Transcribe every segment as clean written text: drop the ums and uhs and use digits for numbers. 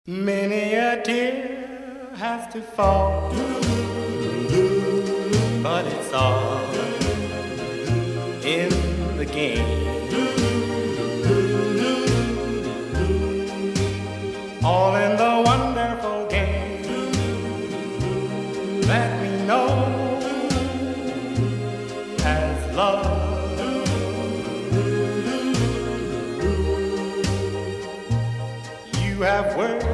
Many a tear has to fall, but it's all in the game. All in the wonderful game that we know as love. You have words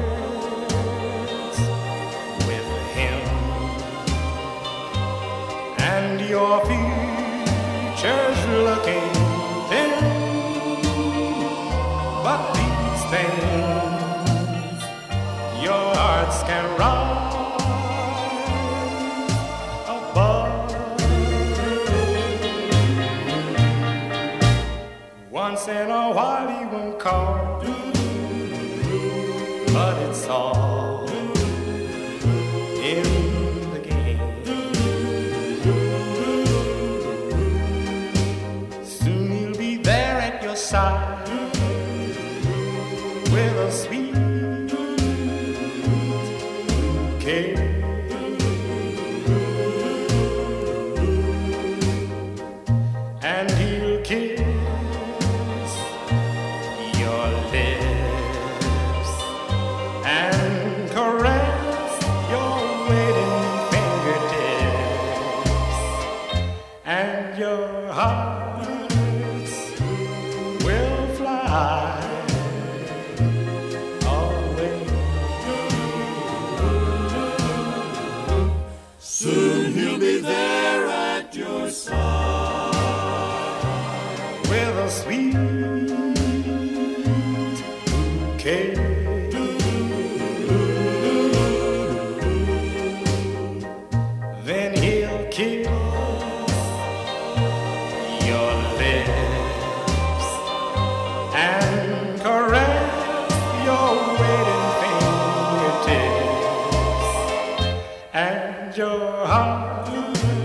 with him, and your future's looking thin. But these things your hearts can rise above. Once in a while he won't call, but it's all in the game. Soon he'll be there at your side with a sweet bouquet. And he'll kiss your lips and caress your waiting fingertips, and your hearts will fly away. Soon he'll be there at your side with a sweet bouquet. Then he'll kiss your lips and caress your waiting fingertips, and your heart